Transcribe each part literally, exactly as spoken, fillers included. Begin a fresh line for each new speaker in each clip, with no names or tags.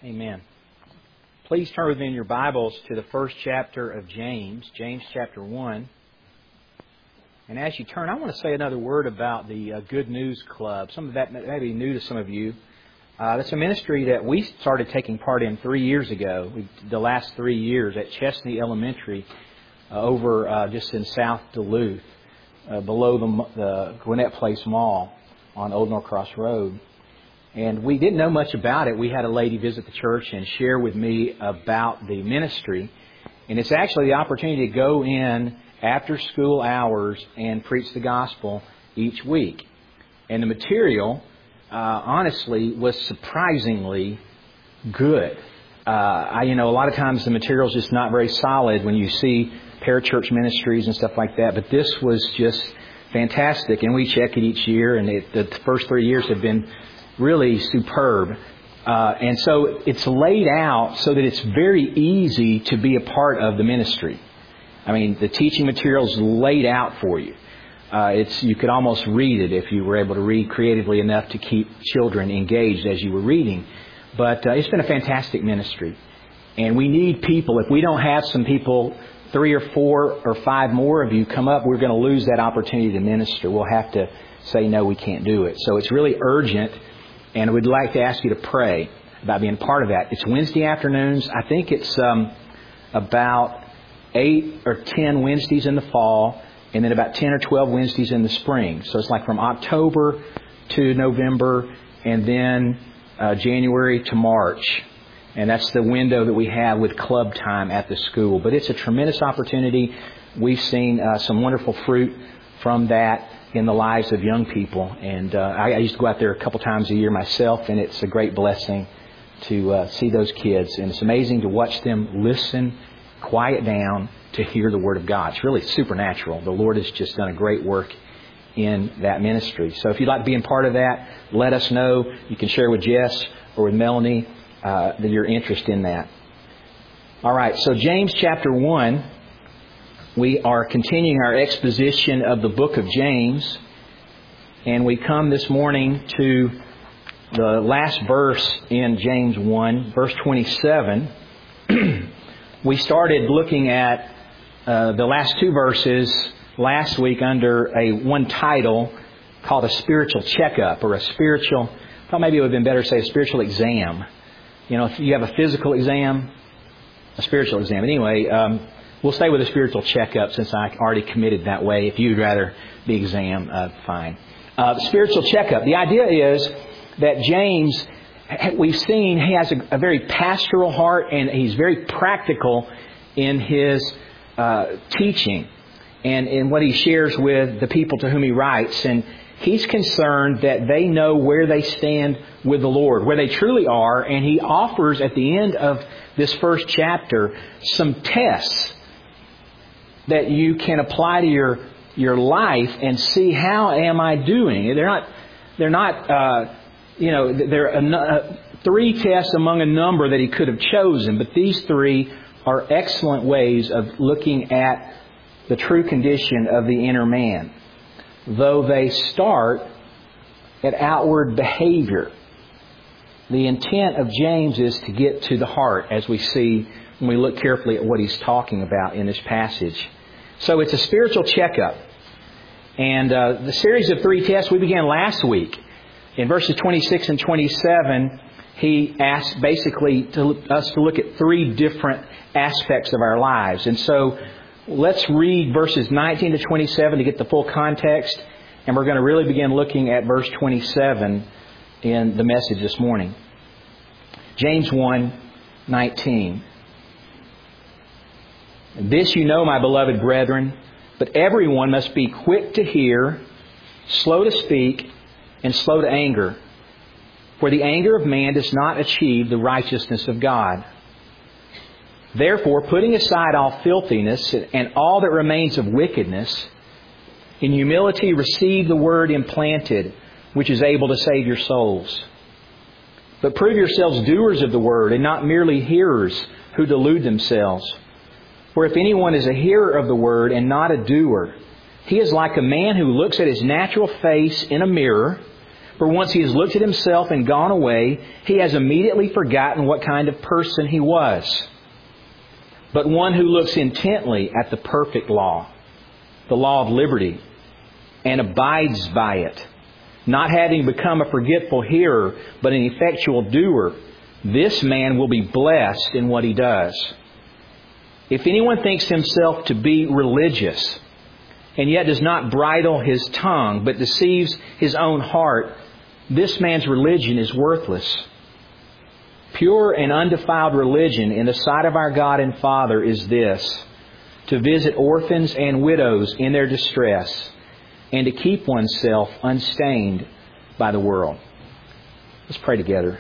Amen. Please turn with me in your Bibles to the first chapter of James, James chapter one. And as you turn, I want to say another word about the uh, Good News Club. Some of that may be new to some of you. Uh, that's a ministry that we started taking part in three years ago, we, the last three years at Chesney Elementary uh, over uh, just in South Duluth, uh, below the, the Gwinnett Place Mall on Old Norcross Road. And we didn't know much about it. We had a lady visit the church and share with me about the ministry. And it's actually the opportunity to go in after school hours and preach the gospel each week. And the material, uh, honestly, was surprisingly good. Uh, I, you know, a lot of times the material is just not very solid when you see parachurch ministries and stuff like that. But this was just fantastic. And we check it each year. And it, the first three years have been really superb. Uh, and so it's laid out so that it's very easy to be a part of the ministry. I mean, the teaching material is laid out for you. Uh, it's you could almost read it if you were able to read creatively enough to keep children engaged as you were reading. But uh, it's been a fantastic ministry. And we need people. If we don't have some people, three or four or five more of you come up, we're going to lose that opportunity to minister. We'll have to say, no, we can't do it. So it's really urgent. And we'd like to ask you to pray about being part of that. It's Wednesday afternoons. I think it's um, about eight or ten Wednesdays in the fall, and then about ten or twelve Wednesdays in the spring. So it's like from October to November, and then uh, January to March. And that's the window that we have with club time at the school. But it's a tremendous opportunity. We've seen uh, some wonderful fruit from that in the lives of young people. And uh, I, I used to go out there a couple times a year myself, and it's a great blessing to uh, see those kids. And it's amazing to watch them listen, quiet down to hear the Word of God. It's really supernatural. The Lord has just done a great work in that ministry. So if you'd like to be a part of that, let us know. You can share with Jess or with Melanie uh, that you're interested in that. All right, so James chapter one. We are continuing our exposition of the book of James, and we come this morning to the last verse in James one, verse twenty-seven. We started looking at uh, the last two verses last week under a one title called a spiritual checkup, or a spiritual, I thought maybe it would have been better to say a spiritual exam. You know, if you have a physical exam, a spiritual exam. But anyway, um, we'll stay with a spiritual checkup since I already committed that way. If you'd rather the exam, uh, fine. Uh, spiritual checkup. The idea is that James, we've seen, he has a, a very pastoral heart, and he's very practical in his uh, teaching and in what he shares with the people to whom he writes. And he's concerned that they know where they stand with the Lord, where they truly are. And he offers at the end of this first chapter some tests that you can apply to your your life and see how am I doing. They're not they're not uh, you know they're a, uh, three tests among a number that he could have chosen, but these three are excellent ways of looking at the true condition of the inner man. Though they start at outward behavior, the intent of James is to get to the heart, as we see when we look carefully at what he's talking about in this passage. So it's a spiritual checkup. And uh, the series of three tests we began last week. In verses twenty-six and twenty-seven, he asked basically to, us to look at three different aspects of our lives. And so let's read verses nineteen to twenty-seven to get the full context. And we're going to really begin looking at verse twenty-seven in the message this morning. James one nineteen. This you know, my beloved brethren, but everyone must be quick to hear, slow to speak, and slow to anger. For the anger of man does not achieve the righteousness of God. Therefore, putting aside all filthiness and all that remains of wickedness, in humility receive the word implanted, which is able to save your souls. But prove yourselves doers of the word, and not merely hearers who delude themselves. For if anyone is a hearer of the word and not a doer, he is like a man who looks at his natural face in a mirror, For once he has looked at himself and gone away, he has immediately forgotten what kind of person he was. But one who looks intently at the perfect law, the law of liberty, and abides by it, not having become a forgetful hearer, but an effectual doer, this man will be blessed in what he does. If anyone thinks himself to be religious, and yet does not bridle his tongue, but deceives his own heart, this man's religion is worthless. Pure and undefiled religion in the sight of our God and Father is this: to visit orphans and widows in their distress, and to keep oneself unstained by the world. Let's pray together.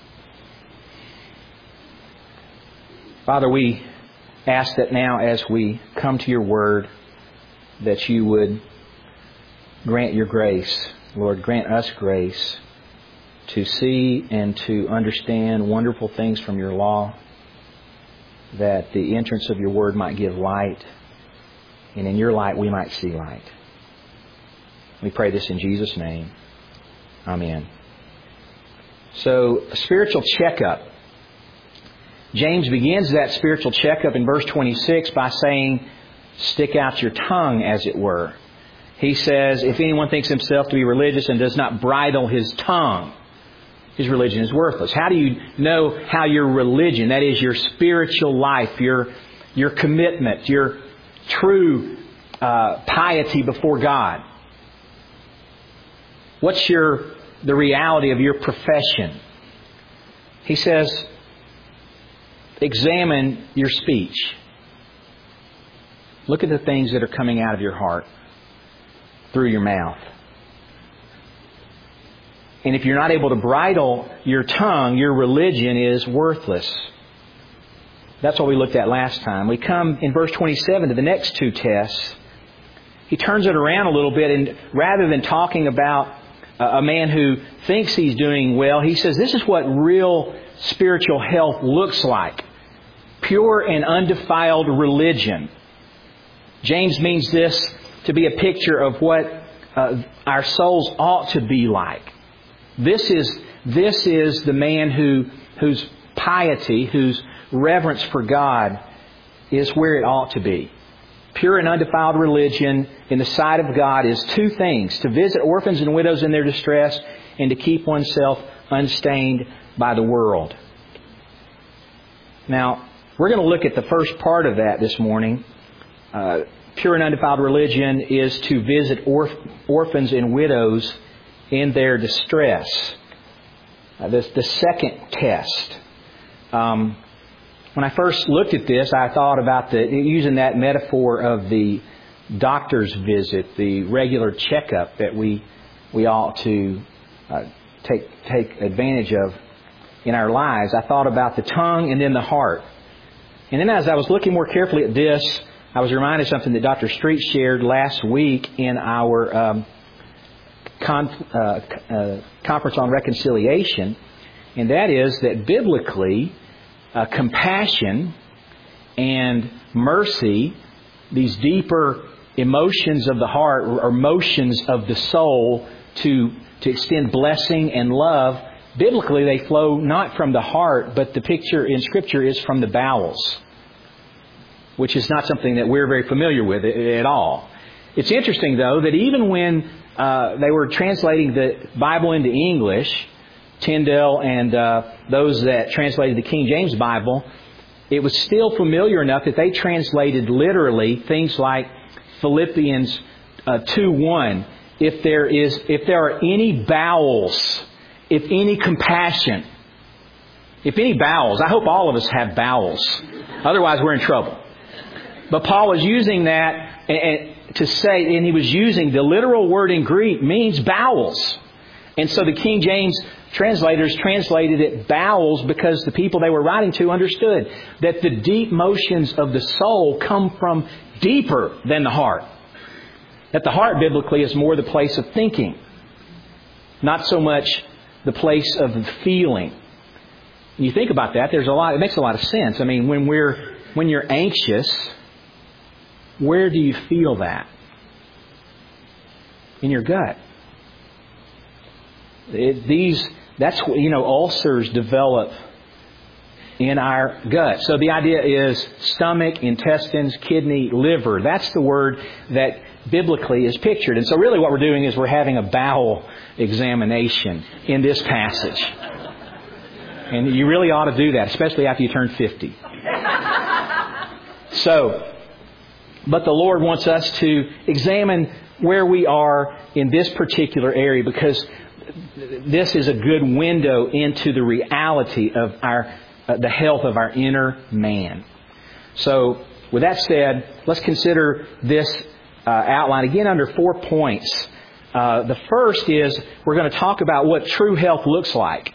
Father, we ask that now as we come to your Word, that you would grant your grace. Lord, grant us grace to see and to understand wonderful things from your law, that the entrance of your Word might give light, and in your light we might see light. We pray this in Jesus' name. Amen. So, a spiritual checkup. James begins that spiritual checkup in verse twenty-six by saying, stick out your tongue, as it were. He says, if anyone thinks himself to be religious and does not bridle his tongue, his religion is worthless. How do you know how your religion, that is your spiritual life, your, your commitment, your true uh, piety before God? What's your the reality of your profession? He says, examine your speech. Look at the things that are coming out of your heart through your mouth. And if you're not able to bridle your tongue, your religion is worthless. That's what we looked at last time. We come in verse twenty-seven to the next two tests. He turns it around a little bit, and rather than talking about a man who thinks he's doing well, he says this is what real spiritual health looks like. Pure and undefiled religion. James means this to be a picture of what uh, our souls ought to be like. This is this is the man who whose piety, whose reverence for God is where it ought to be. Pure and undefiled religion in the sight of God is two things: to visit orphans and widows in their distress, and to keep oneself unstained by the world. Now, we're going to look at the first part of that this morning. Uh, pure and undefiled religion is to visit orph- orphans and widows in their distress. Uh, this the second test. Um, when I first looked at this, I thought about the using that metaphor of the doctor's visit, the regular checkup that we we ought to uh, take take advantage of in our lives. I thought about the tongue and then the heart. And then as I was looking more carefully at this, I was reminded of something that Doctor Street shared last week in our um, con- uh, uh, conference on reconciliation. And that is that biblically, uh, compassion and mercy, these deeper emotions of the heart or emotions of the soul to, to extend blessing and love, biblically, they flow not from the heart, but the picture in Scripture is from the bowels, which is not something that we're very familiar with at all. It's interesting, though, that even when uh, they were translating the Bible into English, Tyndale and uh, those that translated the King James Bible, it was still familiar enough that they translated literally things like Philippians uh, two one. If there is, if there are any bowels, if any compassion, if any bowels, I hope all of us have bowels. Otherwise, we're in trouble. But Paul was using that to say, and he was using the literal word in Greek means bowels. And so the King James translators translated it bowels because the people they were writing to understood that the deep motions of the soul come from deeper than the heart. That the heart biblically is more the place of thinking, not so much the place of feeling. When you think about that, there's a lot. It makes a lot of sense. I mean, when we're when you're anxious, where do you feel that? In your gut. It, these, that's, you know, ulcers develop in our gut. So the idea is stomach, intestines, kidney, liver. That's the word that biblically is pictured. And so really what we're doing is we're having a bowel examination in this passage. And you really ought to do that, especially after you turn fifty. So, but the Lord wants us to examine where we are in this particular area, because this is a good window into the reality of our uh, the health of our inner man. So, with that said, let's consider this uh, outline again under four points. Uh, the first is we're going to talk about what true health looks like.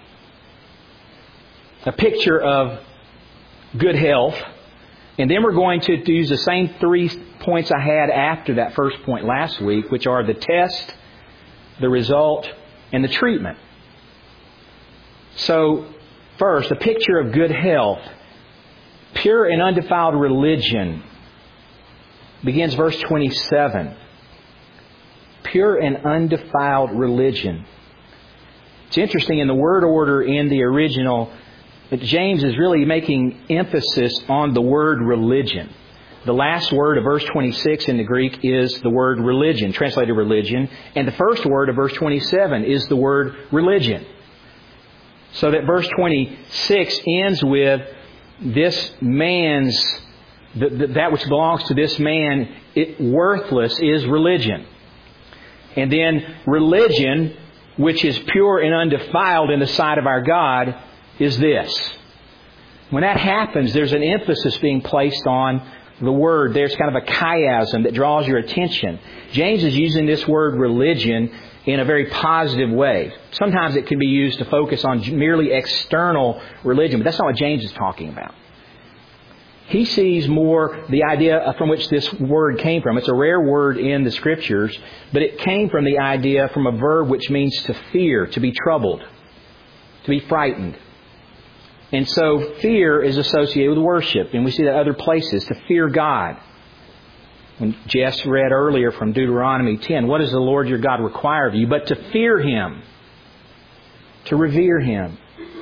A picture of good health. And then we're going to use the same three points I had after that first point last week, which are the test, the result, and the treatment. So, first, a picture of good health. Pure and undefiled religion. Begins verse twenty-seven. Pure and undefiled religion. It's interesting in the word order in the original that James is really making emphasis on the word religion. The last word of verse twenty-six in the Greek is the word religion, translated religion. And the first word of verse twenty-seven is the word religion. So that verse twenty-six ends with this man's, that which belongs to this man, it, worthless is religion. And then religion, which is pure and undefiled in the sight of our God, is this. When that happens, there's an emphasis being placed on the word. There's kind of a chiasm that draws your attention. James is using this word religion in a very positive way. Sometimes it can be used to focus on merely external religion, but that's not what James is talking about. He sees more the idea from which this word came from. It's a rare word in the Scriptures, but it came from the idea from a verb which means to fear, to be troubled, to be frightened. And so fear is associated with worship. And we see that other places, to fear God. When Jess read earlier from Deuteronomy ten, what does the Lord your God require of you? But to fear Him, to revere Him.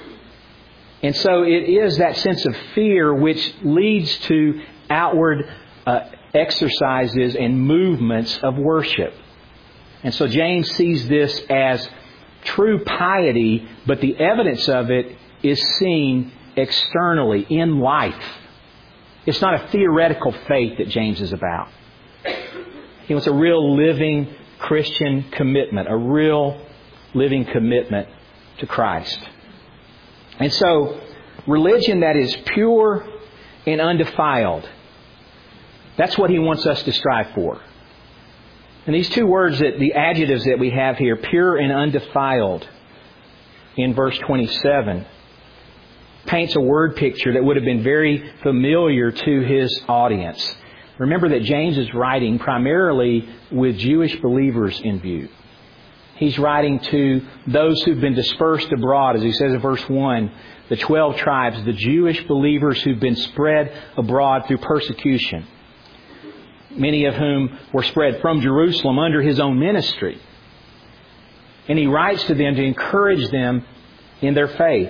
And so it is that sense of fear which leads to outward uh, exercises and movements of worship. And so James sees this as true piety, but the evidence of it is seen externally in life. It's not a theoretical faith that James is about. He wants a real living Christian commitment, a real living commitment to Christ. And so, religion that is pure and undefiled, that's what he wants us to strive for. And these two words, that the adjectives that we have here, pure and undefiled, in verse twenty-seven, paints a word picture that would have been very familiar to his audience. Remember that James is writing primarily with Jewish believers in view. He's writing to those who've been dispersed abroad, as he says in verse one, the twelve tribes, the Jewish believers who've been spread abroad through persecution, many of whom were spread from Jerusalem under his own ministry. And he writes to them to encourage them in their faith.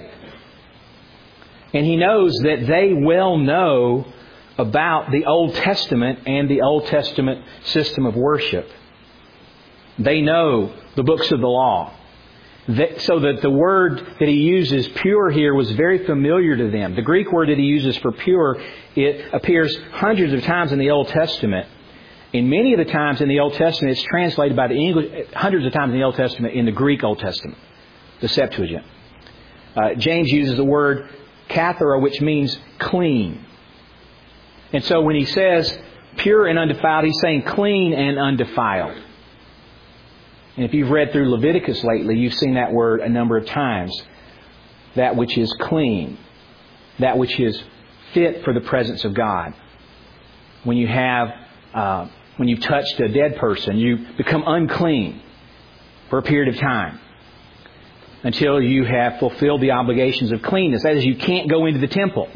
And he knows that they well know about the Old Testament and the Old Testament system of worship. They know the books of the law. So that the word that he uses, pure, here was very familiar to them. The Greek word that he uses for pure, it appears hundreds of times in the Old Testament. And many of the times in the Old Testament, it's translated by the English, hundreds of times in the Old Testament in the Greek Old Testament, the Septuagint. Uh, James uses the word kathara, which means clean. And so when he says pure and undefiled, he's saying clean and undefiled. And if you've read through Leviticus lately, you've seen that word a number of times. That which is clean. That which is fit for the presence of God. When you have, uh, when you've touched a dead person, you become unclean for a period of time. Until you have fulfilled the obligations of cleanness. That is, you can't go into the temple.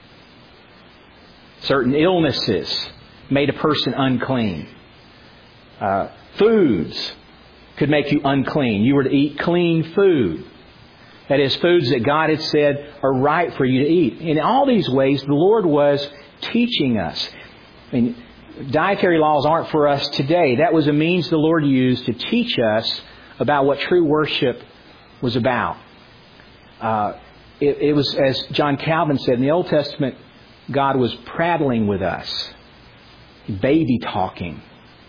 Certain illnesses made a person unclean. Uh, foods could make you unclean. You were to eat clean food. That is, foods that God had said are right for you to eat. In all these ways, the Lord was teaching us. I mean, dietary laws aren't for us today. That was a means the Lord used to teach us about what true worship was about. Uh, it, it was, as John Calvin said, in the Old Testament, God was prattling with us, baby talking.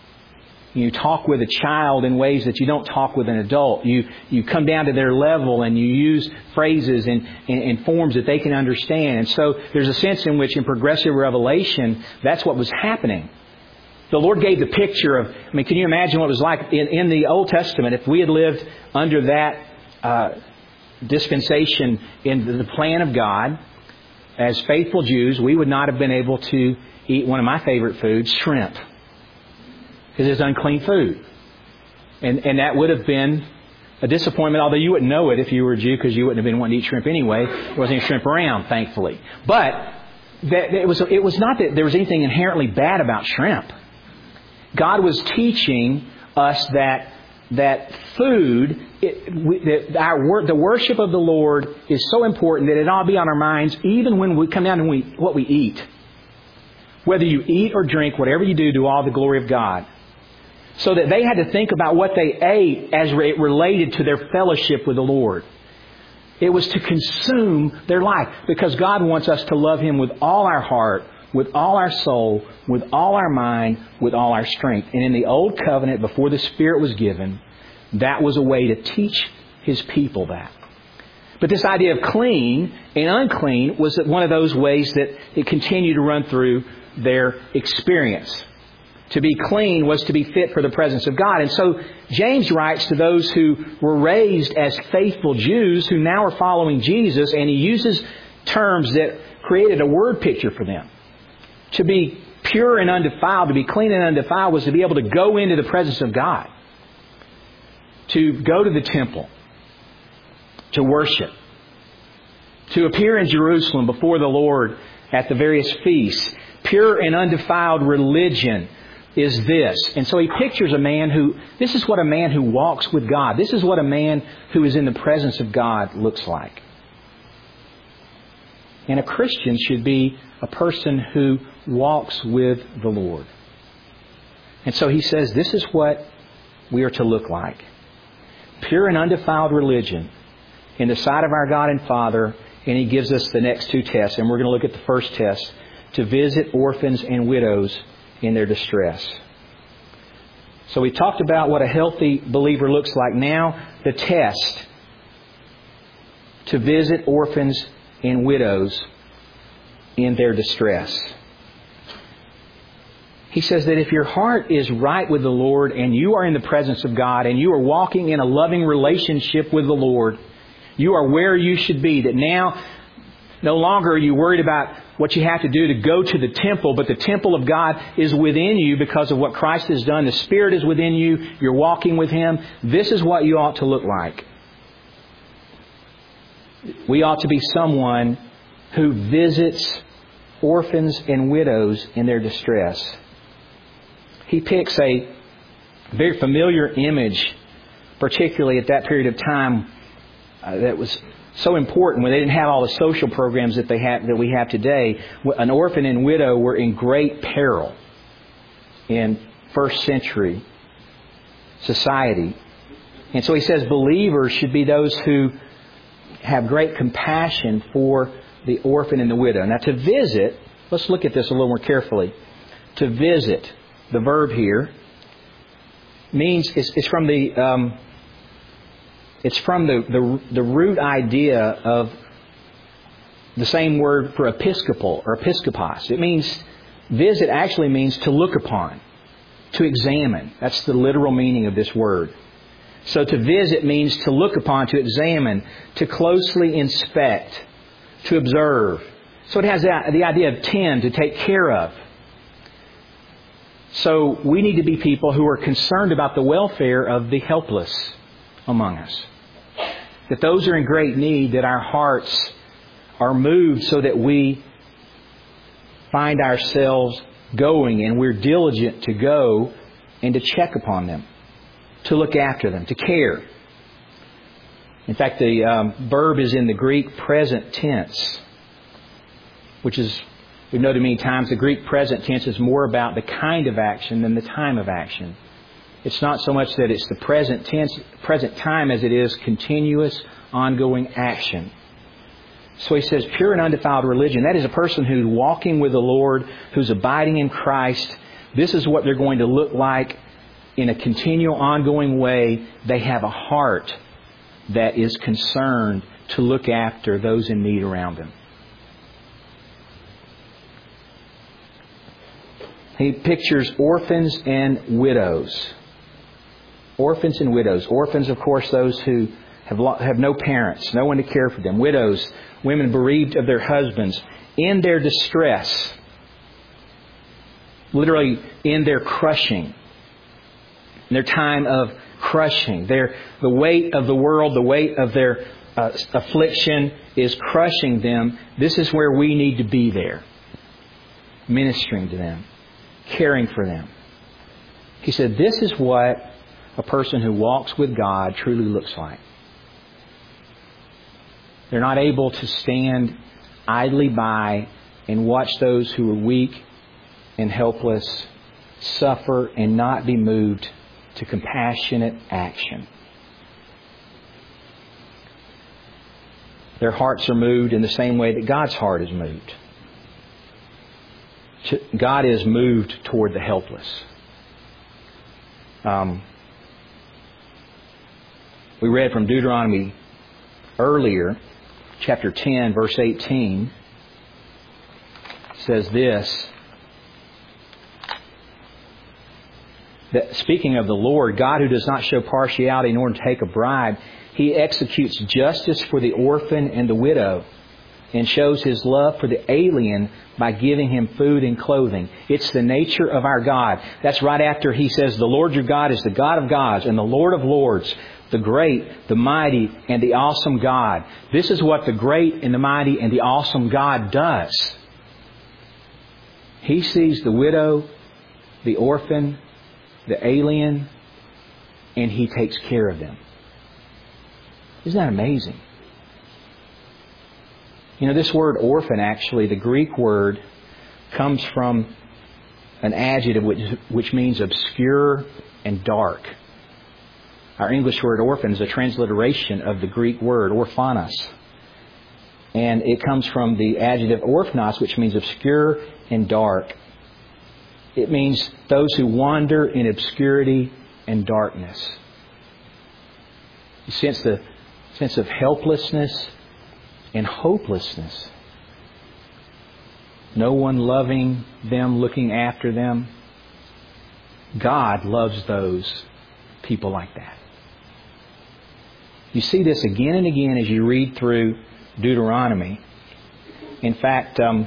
You talk with a child in ways that you don't talk with an adult. You you come down to their level and you use phrases and, and, and forms that they can understand. And so there's a sense in which in progressive revelation, that's what was happening. The Lord gave the picture of, I mean, can you imagine what it was like in, in the Old Testament if we had lived under that uh, dispensation in the plan of God as faithful Jews, we would not have been able to eat one of my favorite foods, shrimp. Because it's unclean food. And and that would have been a disappointment, although you wouldn't know it if you were a Jew because you wouldn't have been wanting to eat shrimp anyway. There wasn't any shrimp around, thankfully. But that, it was it was not that there was anything inherently bad about shrimp. God was teaching us that that food, it, we, that our the worship of the Lord is so important that it ought to be on our minds even when we come down to we, what we eat. Whether you eat or drink, whatever you do, do all the glory of God. So that they had to think about what they ate as it related to their fellowship with the Lord. It was to consume their life. Because God wants us to love Him with all our heart, with all our soul, with all our mind, with all our strength. And in the Old Covenant, before the Spirit was given, that was a way to teach His people that. But this idea of clean and unclean was one of those ways that it continued to run through their experience. To be clean was to be fit for the presence of God. And so James writes to those who were raised as faithful Jews who now are following Jesus, and he uses terms that created a word picture for them. To be pure and undefiled, to be clean and undefiled, was to be able to go into the presence of God. To go to the temple. To worship. To appear in Jerusalem before the Lord at the various feasts. Pure and undefiled religion is this. And so he pictures a man who, this is what a man who walks with God. This is what a man who is in the presence of God looks like. And a Christian should be a person who walks with the Lord. And so he says, this is what we are to look like. Pure and undefiled religion in the sight of our God and Father. And he gives us the next two tests. And we're going to look at the first test. To visit orphans and widows in their distress. So we talked about what a healthy believer looks like. Now, the test. To visit orphans and widows in their distress. He says that if your heart is right with the Lord and you are in the presence of God and you are walking in a loving relationship with the Lord, you are where you should be. That now, no longer are you worried about what you have to do to go to the temple, but the temple of God is within you because of what Christ has done. The Spirit is within you. You're walking with Him. This is what you ought to look like. We ought to be someone who visits orphans and widows in their distress. He picks a very familiar image, particularly at that period of time, uh, that was so important when they didn't have all the social programs that they have that we have today. An orphan and widow were in great peril in first century society. And so he says believers should be those who have great compassion for the orphan and the widow. Now to visit, let's look at this a little more carefully. To visit, the verb here, means it's, it's from the um, it's from the, the the root idea of the same word for episcopal or episkopos. It means visit actually means to look upon, to examine. That's the literal meaning of this word. So to visit means to look upon, to examine, to closely inspect, to observe. So it has the, the idea of tend, to take care of. So we need to be people who are concerned about the welfare of the helpless among us. That those are in great need, that our hearts are moved so that we find ourselves going and we're diligent to go and to check upon them. to look after them, to care. In fact, the um, verb is in the Greek present tense, which is, we've noted many times, the Greek present tense is more about the kind of action than the time of action. It's not so much that it's the present tense, present time as it is continuous, ongoing action. So he says, pure and undefiled religion. That is a person who's walking with the Lord, who's abiding in Christ. This is what they're going to look like in a continual, ongoing way. They have a heart that is concerned to look after those in need around them. He pictures orphans and widows. Orphans and widows. Orphans, of course, those who have have no parents, no one to care for them. Widows, women bereaved of their husbands, in their distress, literally in their crushing, in their time of crushing. Their, the weight of the world, the weight of their uh, affliction is crushing them. This is where we need to be there, ministering to them, caring for them. He said, this is what a person who walks with God truly looks like. They're not able to stand idly by and watch those who are weak and helpless suffer and not be moved to compassionate action. Their hearts are moved in the same way that God's heart is moved. God is moved toward the helpless. Um, we read from Deuteronomy earlier, chapter ten, verse eighteen, says this, that speaking of the Lord, God who does not show partiality in order to take a bribe, He executes justice for the orphan and the widow and shows His love for the alien by giving him food and clothing. It's the nature of our God. That's right after He says, the Lord your God is the God of gods and the Lord of lords, the great, the mighty, and the awesome God. This is what the great and the mighty and the awesome God does. He sees the widow, the orphan, the alien, and He takes care of them. Isn't that amazing? You know, this word orphan, actually, the Greek word, comes from an adjective which, which means obscure and dark. Our English word orphan is a transliteration of the Greek word orphanos. And it comes from the adjective orphnos, which means obscure and dark. It means those who wander in obscurity and darkness. You sense the sense of helplessness and hopelessness. No one loving them, looking after them. God loves those people like that. You see this again and again as you read through Deuteronomy. In fact, um,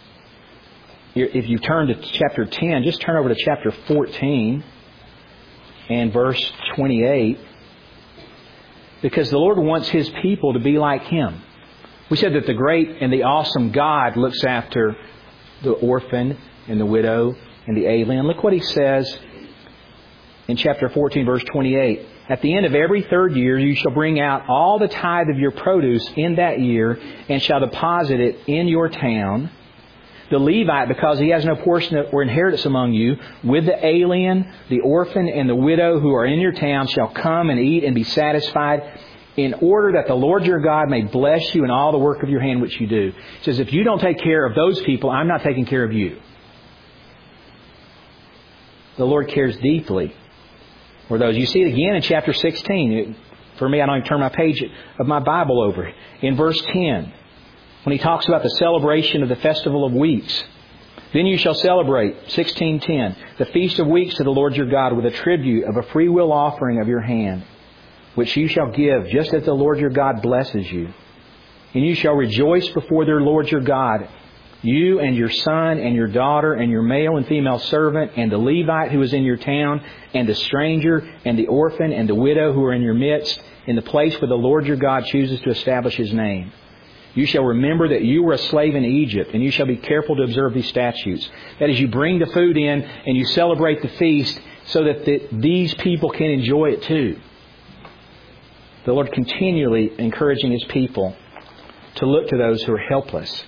if you turn to chapter ten, just turn over to chapter fourteen and verse twenty-eight. Because the Lord wants His people to be like Him. We said that the great and the awesome God looks after the orphan and the widow and the alien. Look what He says in chapter fourteen, verse twenty-eight. At the end of every third year, you shall bring out all the tithe of your produce in that year and shall deposit it in your town. The Levite, because he has no portion or inheritance among you, with the alien, the orphan, and the widow who are in your town shall come and eat and be satisfied, in order that the Lord your God may bless you in all the work of your hand which you do. He says, if you don't take care of those people, I'm not taking care of you. The Lord cares deeply for those. You see it again in chapter sixteen. For me, I don't even turn my page of my Bible over. In verse ten, when He talks about the celebration of the Festival of Weeks. Then you shall celebrate, sixteen ten, the Feast of Weeks to the Lord your God with a tribute of a freewill offering of your hand, which you shall give just as the Lord your God blesses you. And you shall rejoice before their Lord your God, you and your son and your daughter and your male and female servant and the Levite who is in your town and the stranger and the orphan and the widow who are in your midst, in the place where the Lord your God chooses to establish His name. You shall remember that you were a slave in Egypt, and you shall be careful to observe these statutes. That is, you bring the food in and you celebrate the feast. so that the, these people can enjoy it too. The Lord continually encouraging His people to look to those who are helpless.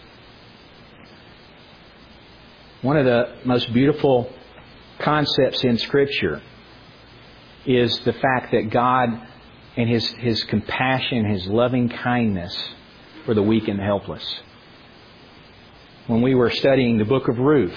One of the most beautiful concepts in Scripture is the fact that God and His, His compassion, His loving kindness for the weak and the helpless. When we were studying the book of Ruth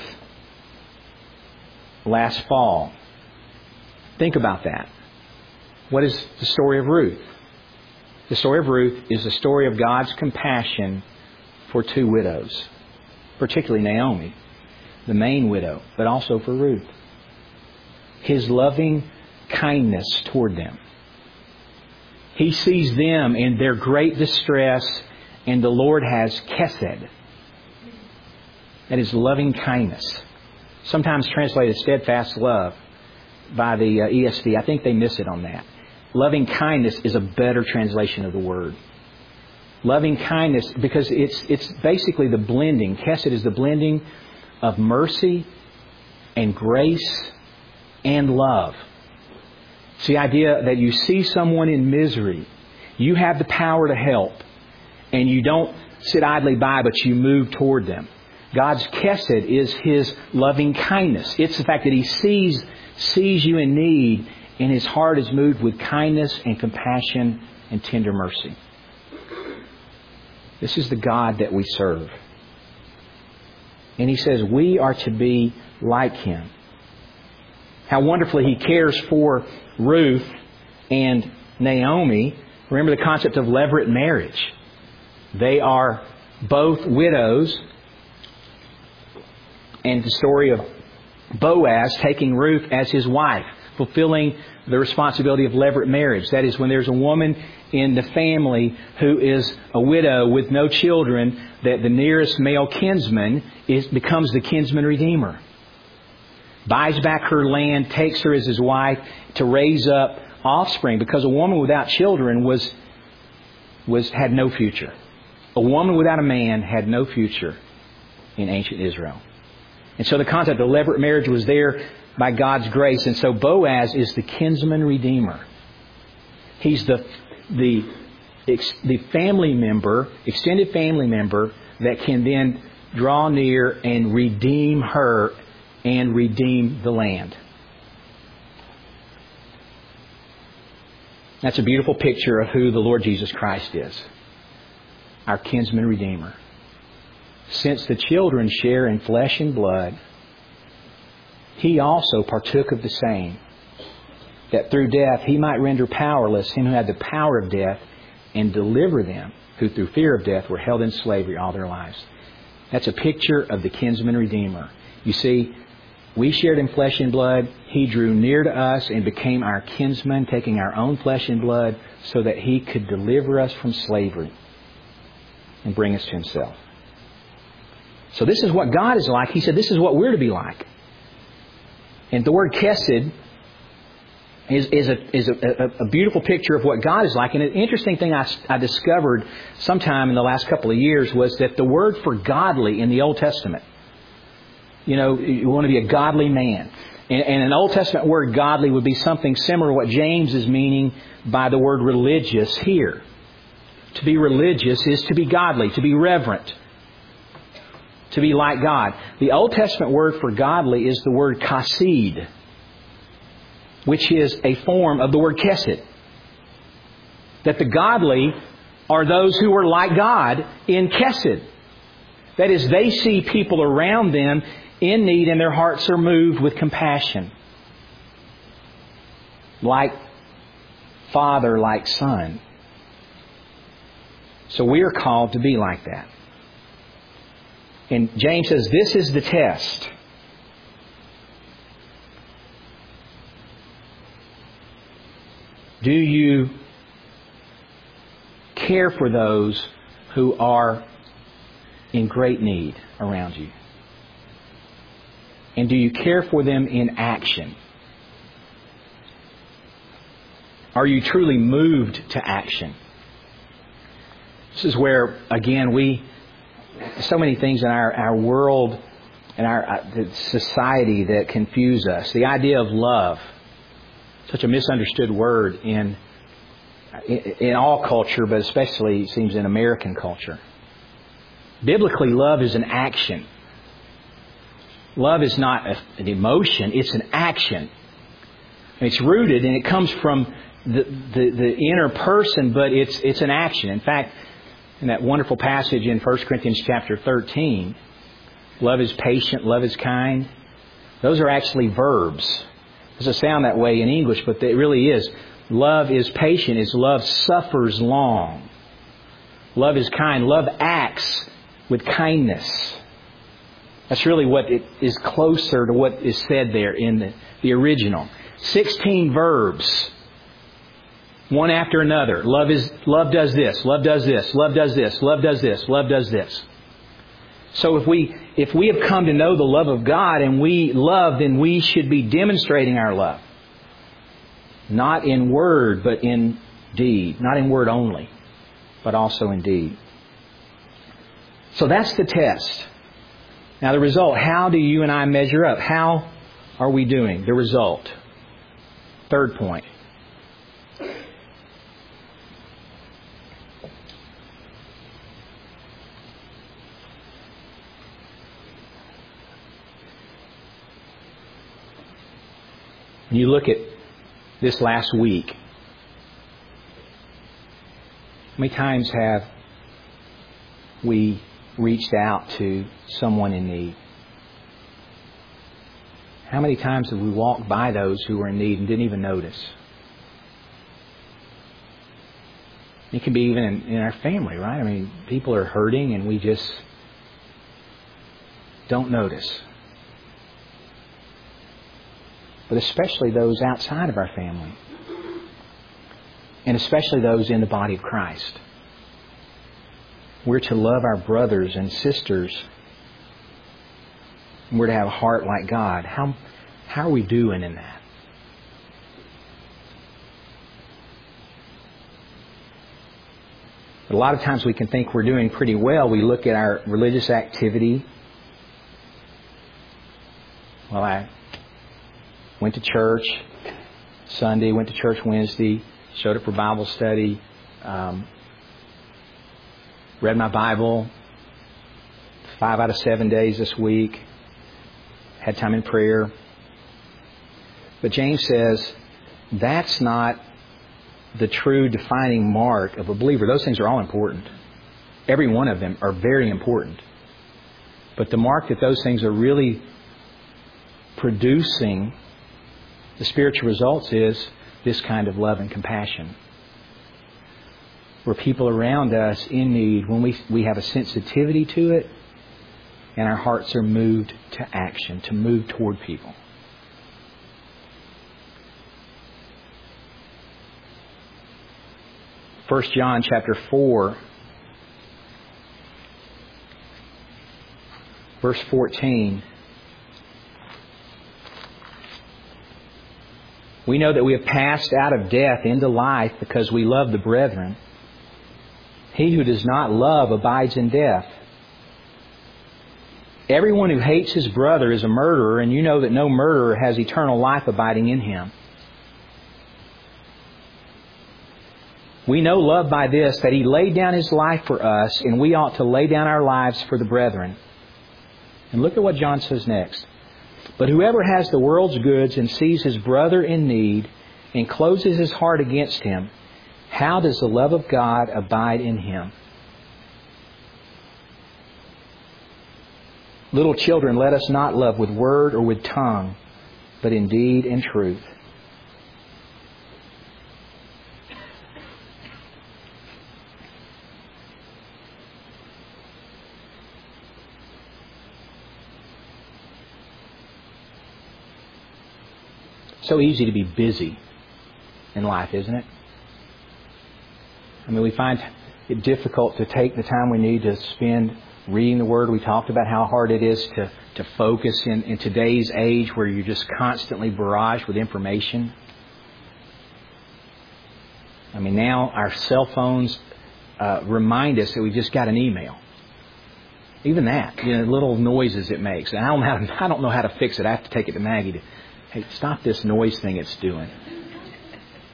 last fall, think about that. What is the story of Ruth? The story of Ruth is the story of God's compassion for two widows, particularly Naomi, the main widow, but also for Ruth. His loving kindness toward them. He sees them in their great distress, and the Lord has chesed. That is loving kindness. Sometimes translated steadfast love by the uh, E S V. I think they miss it on that. Loving kindness is a better translation of the word. Loving kindness, because it's it's basically the blending. Chesed is the blending of mercy and grace and love. It's the idea that you see someone in misery, you have the power to help, and you don't sit idly by, but you move toward them. God's chesed is His loving kindness. It's the fact that He sees sees you in need, and His heart is moved with kindness and compassion and tender mercy. This is the God that we serve. And He says we are to be like Him. How wonderfully He cares for Ruth and Naomi. Remember the concept of levirate marriage. They are both widows. And the story of Boaz taking Ruth as his wife, fulfilling the responsibility of levirate marriage. That is, when there's a woman in the family who is a widow with no children, that the nearest male kinsman is, becomes the kinsman redeemer. Buys back her land, takes her as his wife to raise up offspring, because a woman without children was was had no future. A woman without a man had no future in ancient Israel. And so the concept of levirate marriage was there by God's grace. And so Boaz is the kinsman redeemer. He's the the the family member, extended family member, that can then draw near and redeem her and redeem the land. That's a beautiful picture of who the Lord Jesus Christ is. Our kinsman redeemer. Since the children share in flesh and blood, He also partook of the same, that through death He might render powerless him who had the power of death, and deliver them who through fear of death were held in slavery all their lives. That's a picture of the kinsman redeemer. You see, we shared in flesh and blood. He drew near to us and became our kinsman, taking our own flesh and blood so that He could deliver us from slavery and bring us to Himself. So this is what God is like. He said this is what we're to be like. And the word chesed is, is, a, is a, a, a beautiful picture of what God is like. And an interesting thing I, I discovered sometime in the last couple of years was that the word for godly in the Old Testament, you know, you want to be a godly man. And, and an Old Testament word godly would be something similar to what James is meaning by the word religious here. To be religious is to be godly, to be reverent, to be like God. The Old Testament word for godly is the word chesed, which is a form of the word chesed. That the godly are those who are like God in chesed. That is, they see people around them in need and their hearts are moved with compassion. Like Father, like Son. So we are called to be like that. And James says this is the test. Do you care for those who are in great need around you? And do you care for them in action? Are you truly moved to action? This is where, again, we... so many things in our, our world and our uh, society that confuse us. The idea of love. such a misunderstood word in, in in all culture, but especially it seems in American culture. Biblically, love is an action. Love is not a, an emotion, it's an action. And it's rooted and it comes from the, the, the inner person, but it's it's an action. In fact, in that wonderful passage in First Corinthians chapter thirteen, love is patient, love is kind. Those are actually verbs. It doesn't sound that way in English, but it really is. Love is patient. It's love suffers long. Love is kind. Love acts with kindness. That's really what it is closer to what is said there in the, the original. Sixteen verbs. One after another. Love is love does this. Love does this. Love does this. Love does this. Love does this. So if we if we have come to know the love of God and we love, then we should be demonstrating our love. Not in word, but in deed. Not in word only, but also in deed. So that's the test. Now the result, how do you and I measure up? How are we doing? The result. Third point. When you look at this last week, how many times have we reached out to someone in need? How many times have we walked by those who were in need and didn't even notice? It can be even in, in our family, right? I mean, people are hurting and we just don't notice. But especially those outside of our family. And especially those in the body of Christ. We're to love our brothers and sisters. And we're to have a heart like God. How, how are we doing in that? But a lot of times we can think we're doing pretty well. We look at our religious activity. Well, I went to church Sunday, went to church Wednesday, showed up for Bible study, um, read my Bible five out of seven days this week, had time in prayer. But James says that's not the true defining mark of a believer. Those things are all important. Every one of them are very important. But the mark that those things are really producing the spiritual results is this kind of love and compassion. Where people around us in need, when we we have a sensitivity to it, and our hearts are moved to action, to move toward people. First John chapter four, verse fourteen. We know that we have passed out of death into life because we love the brethren. He who does not love abides in death. Everyone who hates his brother is a murderer, and you know that no murderer has eternal life abiding in him. We know love by this, that He laid down His life for us, and we ought to lay down our lives for the brethren. And look at what John says next. But whoever has the world's goods and sees his brother in need and closes his heart against him, how does the love of God abide in him? Little children, let us not love with word or with tongue, but in deed and truth. So easy to be busy in life, isn't it? I mean, we find it difficult to take the time we need to spend reading the Word. We talked about how hard it is to, to focus in, in today's age where you're just constantly barraged with information. I mean, now our cell phones uh, remind us that we just got an email. Even that, you know, little noises it makes. And I don't know how to, I don't know how to fix it. I have to take it to Maggie to, hey, stop this noise thing it's doing.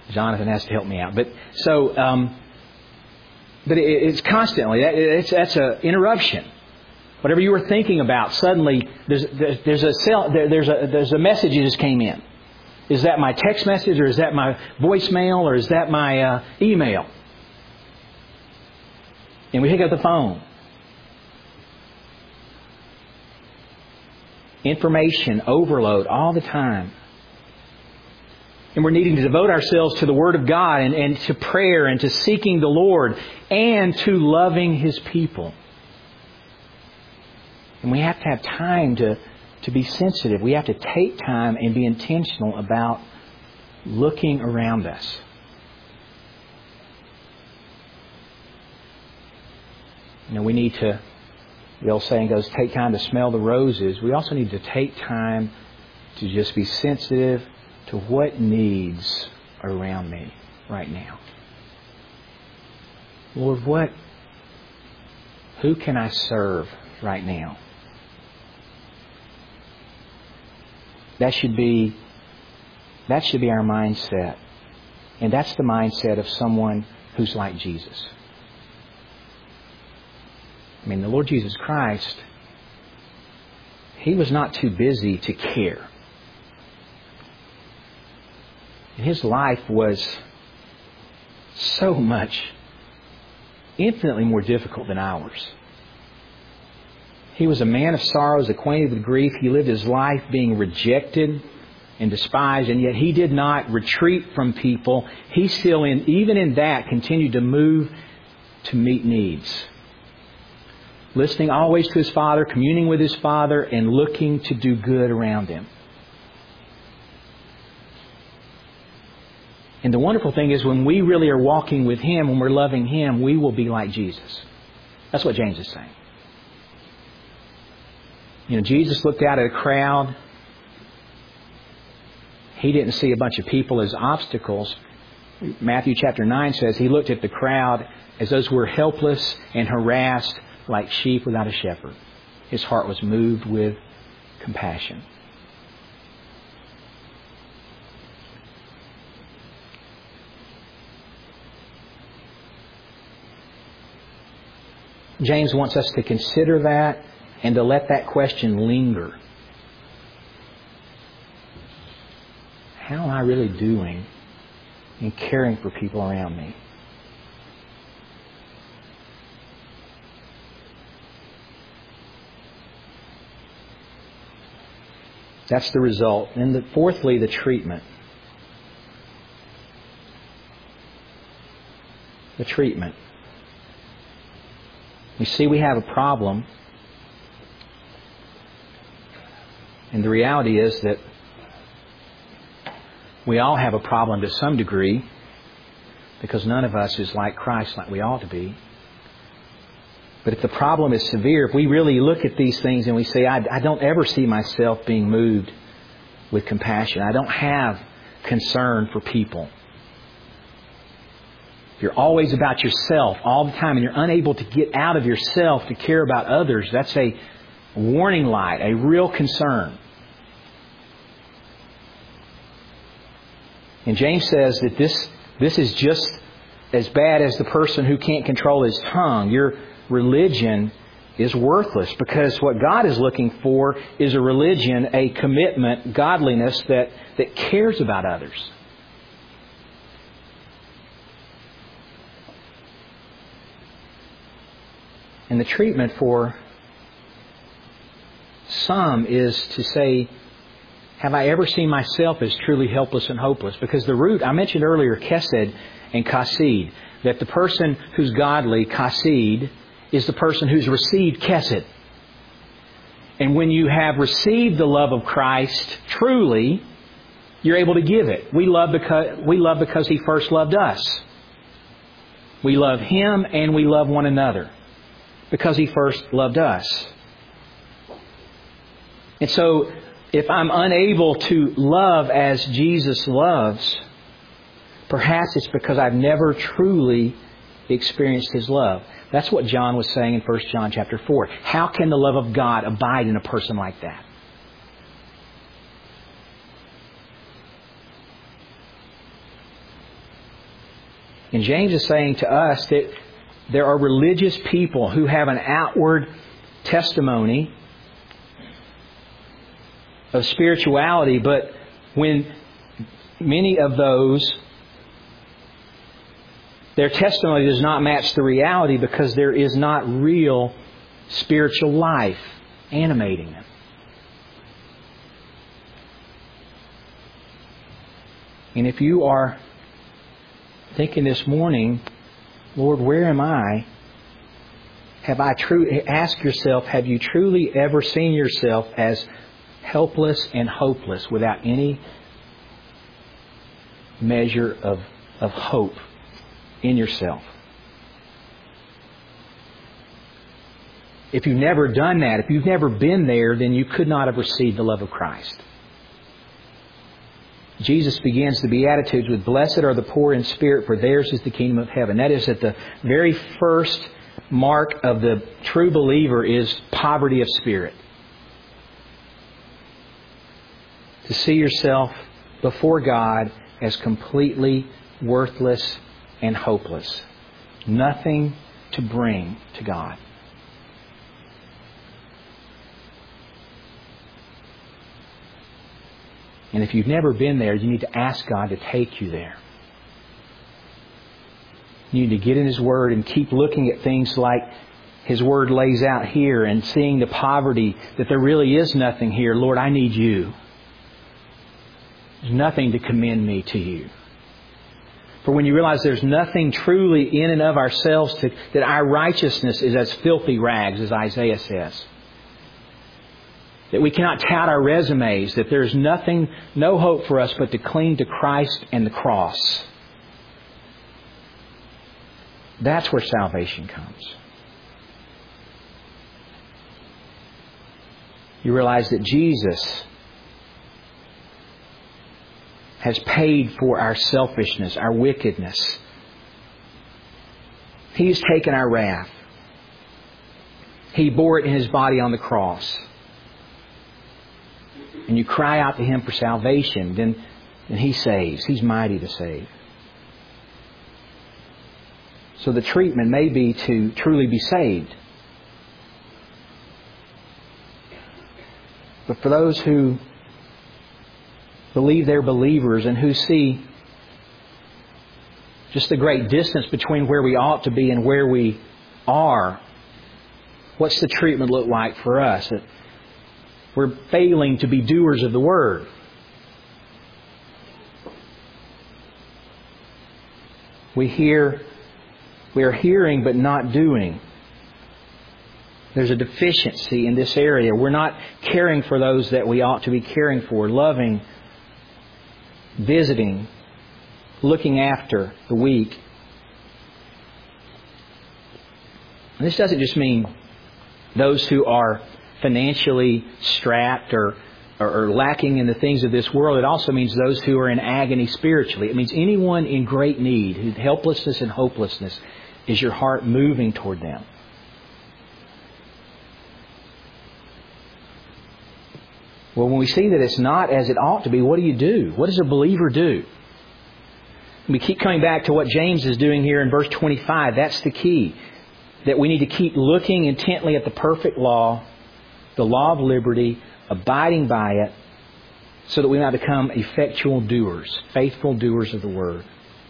Jonathan has to help me out. But so, um, but it, it's constantly, it's, that's an interruption. Whatever you were thinking about, suddenly there's, there's, a cell, there's, a, there's a message that just came in. Is that my text message, or is that my voicemail, or is that my uh, email? And we pick up the phone. Information overload all the time. And we're needing to devote ourselves to the Word of God and, and to prayer and to seeking the Lord and to loving His people. And we have to have time to, to be sensitive. We have to take time and be intentional about looking around us. You know, we need to, the old saying goes, take time to smell the roses. We also need to take time to just be sensitive to what needs are around me right now. Lord, what, who can I serve right now? That should be, that should be our mindset. And that's the mindset of someone who's like Jesus. I mean, the Lord Jesus Christ, He was not too busy to care. And His life was so much, infinitely more difficult than ours. He was a man of sorrows, acquainted with grief. He lived His life being rejected and despised, and yet He did not retreat from people. He still, in, even in that, continued to move to meet needs. Listening always to His Father, communing with His Father, and looking to do good around Him. And the wonderful thing is, when we really are walking with Him, when we're loving Him, we will be like Jesus. That's what James is saying. You know, Jesus looked out at a crowd. He didn't see a bunch of people as obstacles. Matthew chapter nine says He looked at the crowd as those who were helpless and harassed like sheep without a shepherd. His heart was moved with compassion. James wants us to consider that and to let that question linger. How am I really doing in caring for people around me? That's the result. And the, fourthly, the treatment. The treatment. You see, we have a problem. And the reality is that we all have a problem to some degree, because none of us is like Christ like we ought to be. But if the problem is severe, if we really look at these things and we say, I, I don't ever see myself being moved with compassion. I don't have concern for people. If you're always about yourself all the time and you're unable to get out of yourself to care about others, that's a warning light, a real concern. And James says that this, this is just as bad as the person who can't control his tongue. Your religion is worthless, because what God is looking for is a religion, a commitment, godliness that, that cares about others. And the treatment for some is to say, have I ever seen myself as truly helpless and hopeless? Because the root, I mentioned earlier, kesed and kasid, that the person who's godly, kasid, is the person who's received kesed. And when you have received the love of Christ truly, you're able to give it. We love because, we love because He first loved us. We love Him and we love one another because He first loved us. And so, if I'm unable to love as Jesus loves, perhaps it's because I've never truly experienced His love. That's what John was saying in First John chapter four. How can the love of God abide in a person like that? And James is saying to us that there are religious people who have an outward testimony of spirituality, but when many of those, their testimony does not match the reality because there is not real spiritual life animating them. And if you are thinking this morning, Lord, where am I? Have I truly, ask yourself, have you truly ever seen yourself as helpless and hopeless without any measure of, of hope in yourself? If you've never done that, if you've never been there, then you could not have received the love of Christ. Jesus begins the Beatitudes with, "Blessed are the poor in spirit, for theirs is the kingdom of heaven." That is at the very first mark of the true believer is poverty of spirit. To see yourself before God as completely worthless and hopeless. Nothing to bring to God. And if you've never been there, you need to ask God to take you there. You need to get in His Word and keep looking at things like His Word lays out here and seeing the poverty, that there really is nothing here. Lord, I need You. There's nothing to commend me to You. For when you realize there's nothing truly in and of ourselves, to, that our righteousness is as filthy rags, as Isaiah says. That we cannot tout our resumes, that there's nothing, no hope for us but to cling to Christ and the cross. That's where salvation comes. You realize that Jesus has paid for our selfishness, our wickedness. He's taken our wrath. He bore it in His body on the cross. And you cry out to Him for salvation, then, then He saves. He's mighty to save. So the treatment may be to truly be saved. But for those who believe they're believers and who see just the great distance between where we ought to be and where we are, what's the treatment look like for us? That we're failing to be doers of the Word. We hear, we are hearing but not doing. There's a deficiency in this area. We're not caring for those that we ought to be caring for, loving, visiting, looking after the weak. And this doesn't just mean those who are financially strapped or, or, or lacking in the things of this world. It also means those who are in agony spiritually. It means anyone in great need, whose helplessness and hopelessness, is your heart moving toward them. Well, when we see that it's not as it ought to be, what do you do? What does a believer do? We keep coming back to what James is doing here in verse twenty-five. That's the key. That we need to keep looking intently at the perfect law, the law of liberty, abiding by it, so that we might become effectual doers, faithful doers of the Word.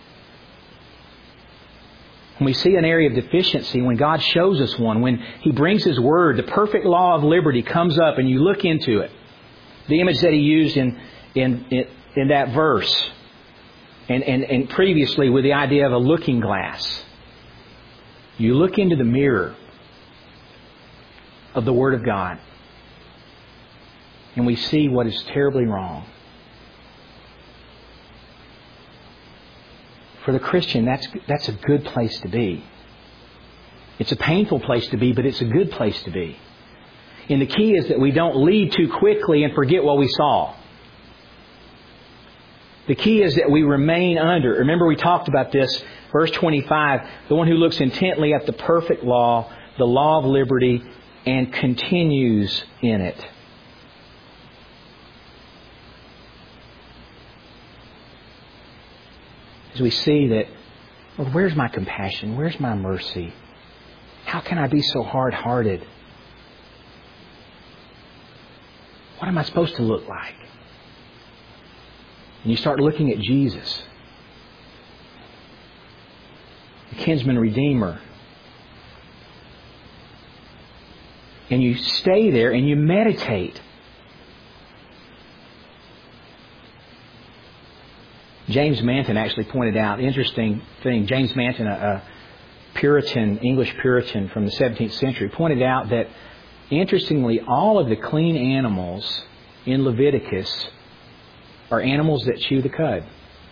When we see an area of deficiency, when God shows us one, when He brings His Word, the perfect law of liberty comes up and you look into it. The image that He used in, in, in, in that verse and, and, and previously with the idea of a looking glass. You look into the mirror of the Word of God and we see what is terribly wrong. For the Christian, that's, that's a good place to be. It's a painful place to be, but it's a good place to be. And the key is that we don't lead too quickly and forget what we saw. The key is that we remain under. Remember we talked about this, verse twenty-five, the one who looks intently at the perfect law, the law of liberty, and continues in it. As we see that Lord, where's my compassion? Where's my mercy? How can I be so hard-hearted? What am I supposed to look like? And you start looking at Jesus, the kinsman redeemer. And you stay there and you meditate. James Manton actually pointed out, interesting thing, James Manton, a, a Puritan, English Puritan from the seventeenth century, pointed out that, interestingly, all of the clean animals in Leviticus are animals that chew the cud.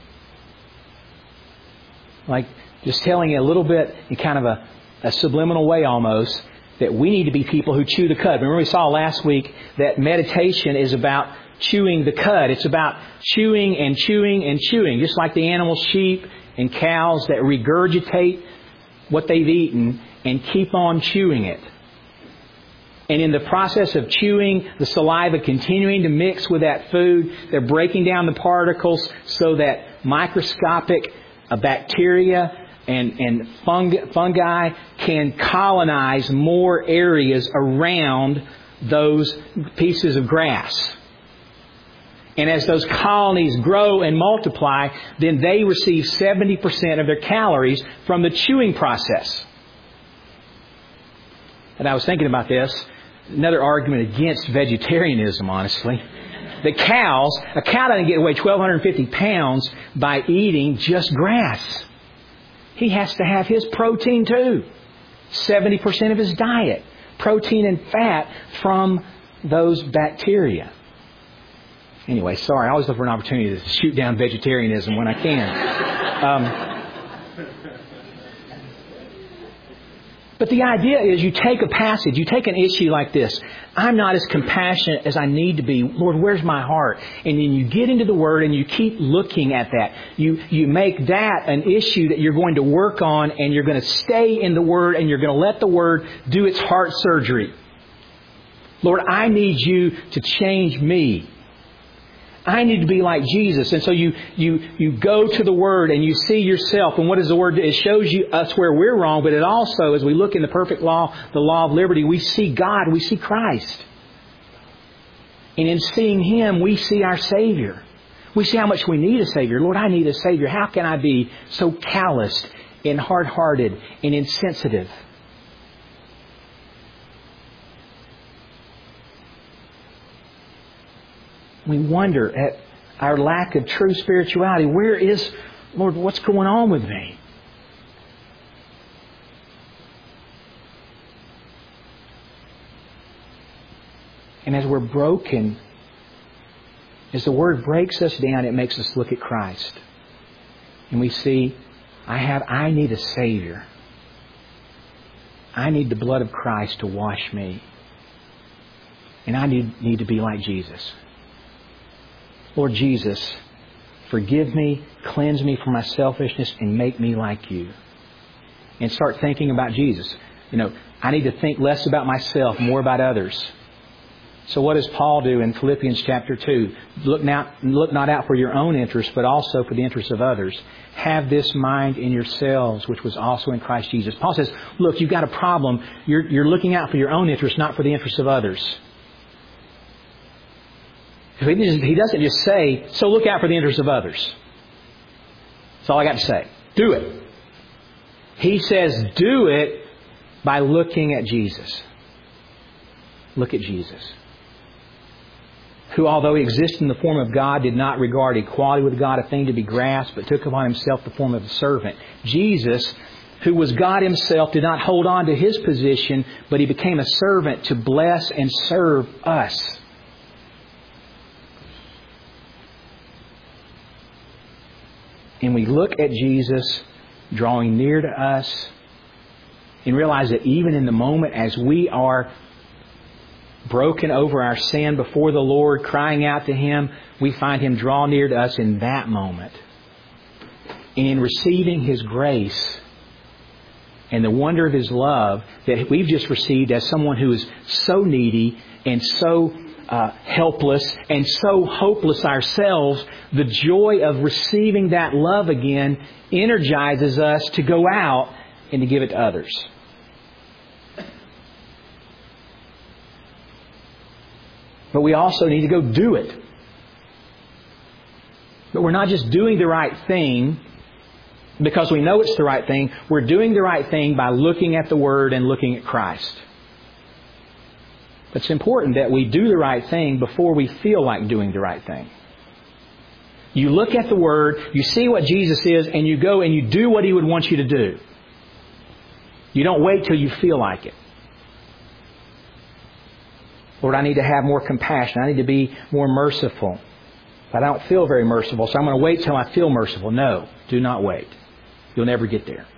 Like, just telling you a little bit in kind of a, a subliminal way almost, that we need to be people who chew the cud. Remember we saw last week that meditation is about chewing the cud. It's about chewing and chewing and chewing. Just like the animals, sheep and cows, that regurgitate what they've eaten and keep on chewing it. And in the process of chewing, the saliva continuing to mix with that food, they're breaking down the particles so that microscopic uh, bacteria and, and fungi, fungi can colonize more areas around those pieces of grass. And as those colonies grow and multiply, then they receive seventy percent of their calories from the chewing process. And I was thinking about this. Another argument against vegetarianism, honestly. The cows, a cow doesn't get away twelve fifty pounds by eating just grass. He has to have his protein too. seventy percent of his diet. Protein and fat from those bacteria. Anyway, sorry, I always look for an opportunity to shoot down vegetarianism when I can. Um, but the idea is you take a passage, you take an issue like this. I'm not as compassionate as I need to be. Lord, where's my heart? And then you get into the Word and you keep looking at that. You, you make that an issue that you're going to work on, and you're going to stay in the Word, and you're going to let the Word do its heart surgery. Lord, I need you to change me. I need to be like Jesus. And so you, you, you go to the Word and you see yourself. And what does the Word do? It shows you us where we're wrong. But it also, as we look in the perfect law, the law of liberty, we see God. We see Christ. And in seeing Him, we see our Savior. We see how much we need a Savior. Lord, I need a Savior. How can I be so calloused and hard-hearted and insensitive? We wonder at our lack of true spirituality. Where is, Lord, what's going on with me? And as we're broken, as the Word breaks us down, it makes us look at Christ. And we see, I have, I need a Savior. I need the blood of Christ to wash me. And I need, need to be like Jesus. Lord Jesus, forgive me, cleanse me from my selfishness, and make me like you. And start thinking about Jesus. You know, I need to think less about myself, more about others. So what does Paul do in Philippians chapter two? Look not, look not out for your own interests, but also for the interests of others. Have this mind in yourselves, which was also in Christ Jesus. Paul says, look, you've got a problem. You're, you're looking out for your own interests, not for the interests of others. He doesn't just say, so look out for the interests of others. That's all I got to say. Do it. He says, do it by looking at Jesus. Look at Jesus. Who, although he existed in the form of God, did not regard equality with God a thing to be grasped, but took upon himself the form of a servant. Jesus, who was God himself, did not hold on to his position, but he became a servant to bless and serve us. And we look at Jesus drawing near to us and realize that even in the moment as we are broken over our sin before the Lord, crying out to Him, we find Him draw near to us in that moment. And in receiving His grace and the wonder of His love that we've just received as someone who is so needy and so uh, helpless and so hopeless ourselves, the joy of receiving that love again energizes us to go out and to give it to others. But we also need to go do it. But we're not just doing the right thing because we know it's the right thing. We're doing the right thing by looking at the Word and looking at Christ. It's important that we do the right thing before we feel like doing the right thing. You look at the Word, you see what Jesus is, and you go and you do what He would want you to do. You don't wait till you feel like it. Lord, I need to have more compassion. I need to be more merciful. But I don't feel very merciful, so I'm going to wait till I feel merciful. No, do not wait. You'll never get there.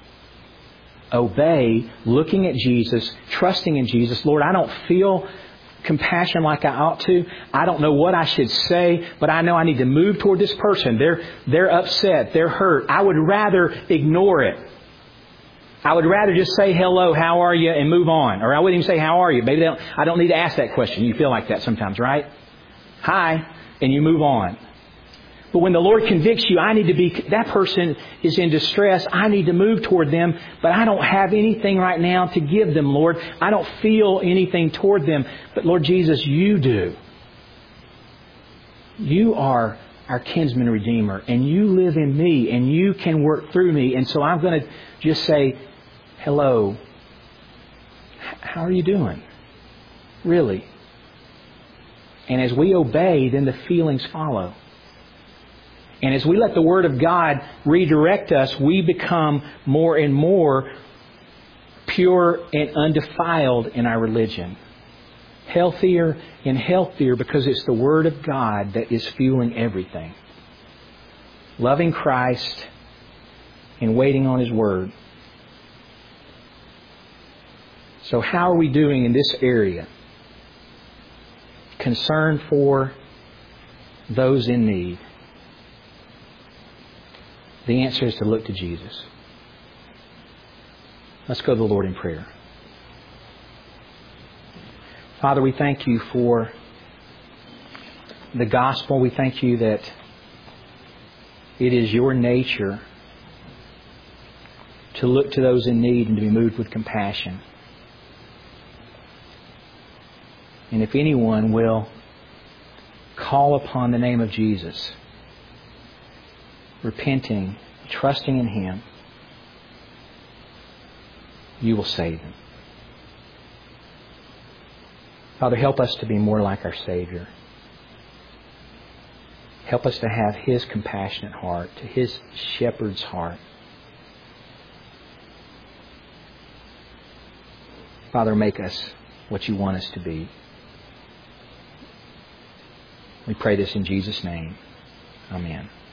Obey, looking at Jesus, trusting in Jesus. Lord, I don't feel compassion like I ought to. I don't know what I should say, but I know I need to move toward this person. They're, they're upset. They're hurt. I would rather ignore it. I would rather just say hello, how are you, and move on. Or I wouldn't even say how are you. Maybe they don't, I don't need to ask that question. You feel like that sometimes, right? Hi, and you move on. But when the Lord convicts you, I need to be, that person is in distress. I need to move toward them, but I don't have anything right now to give them, Lord. I don't feel anything toward them. But Lord Jesus, you do. You are our kinsman redeemer, and you live in me, and you can work through me. And so I'm going to just say, hello, how are you doing? Really? And as we obey, then the feelings follow. And as we let the Word of God redirect us, we become more and more pure and undefiled in our religion. Healthier and healthier because it's the Word of God that is fueling everything. Loving Christ and waiting on His Word. So how are we doing in this area? Concern for those in need. The answer is to look to Jesus. Let's go to the Lord in prayer. Father, we thank You for the gospel. We thank You that it is Your nature to look to those in need and to be moved with compassion. And if anyone will call upon the name of Jesus, repenting, trusting in Him, You will save them. Father, help us to be more like our Savior. Help us to have His compassionate heart, to His shepherd's heart. Father, make us what You want us to be. We pray this in Jesus' name. Amen.